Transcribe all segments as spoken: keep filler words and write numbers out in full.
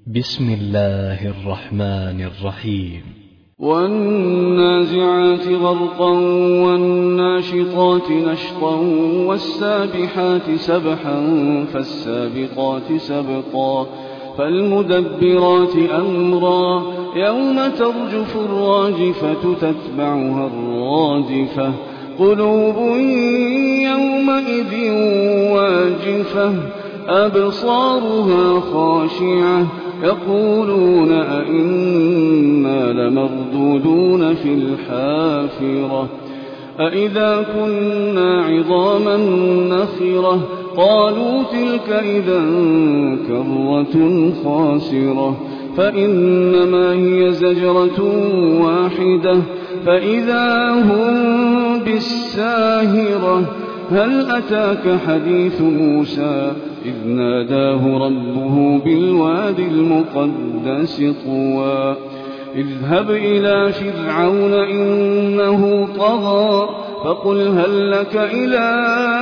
بسم الله الرحمن الرحيم. والنازعات غرقا والناشطات نشطا والسابحات سبحا فالسابقات سبقا فالمدبرات أمرا يوم ترجف الراجفة تتبعها الرادفة قلوب يومئذ واجفة أبصارها خاشعة يقولون أئنا لمردودون في الحافرة أئذا كنا عظاما نخرة قالوا تلك إذا كرة خاسرة فإنما هي زجرة واحدة فإذا هم بالساهرة هل أتاك حديث موسى إذ ناداه ربه بالواد المقدس طوى اذهب إلى فرعون إنه طغى فقل هل لك إلى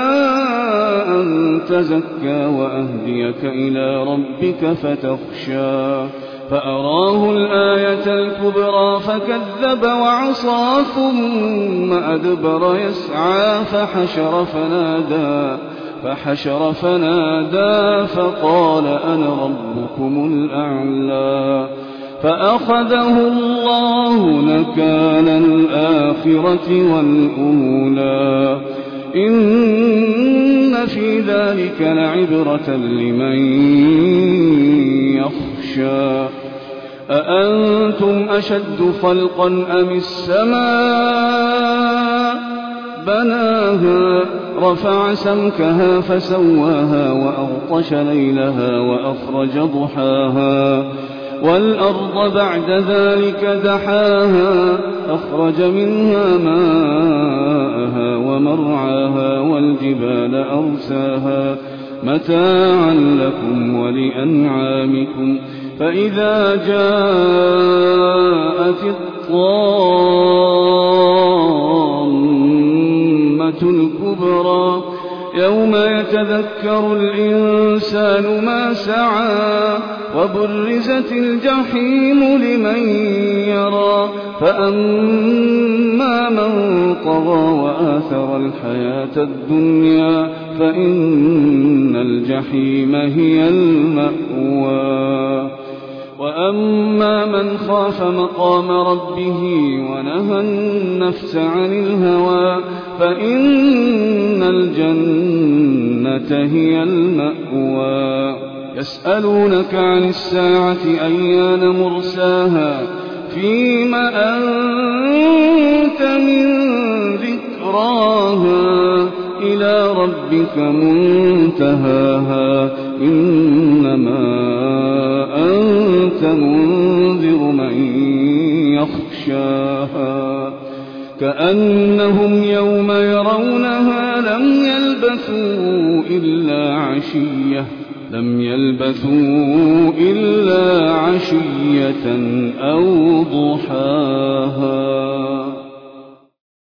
أن تزكى وأهديك إلى ربك فتخشى فأراه الآية الكبرى فكذب وعصى ثم أدبر يسعى فحشر فنادى فحشر فنادى فقال أنا ربكم الأعلى فأخذه الله نكال الآخرة والأولى إن في ذلك لعبرة لمن يخشى أأنتم أشد خلقا أم السماء بناها رفع سمكها فسواها وأغطش ليلها وأخرج ضحاها والأرض بعد ذلك دحاها أخرج منها ماءها ومرعاها والجبال أرساها متاعا لكم ولأنعامكم فإذا جاءت الطامة الكبرى يوم يتذكر الإنسان ما سعى وبرزت الجحيم لمن يرى فأما من طغى وآثر الحياة الدنيا فإن الجحيم هي المأوى وأما من خاف مقام ربه ونهى النفس عن الهوى فإن الجنة هي المأوى يسألونك عن الساعة أيان مرساها فيم أنت من ذكراها إلى ربك منتهاها إنما أنت منذر من يخشاها كأنهم يوم يرونها لم يلبثوا إلا عشية لم يلبثوا إلا عشية أو ضحاها.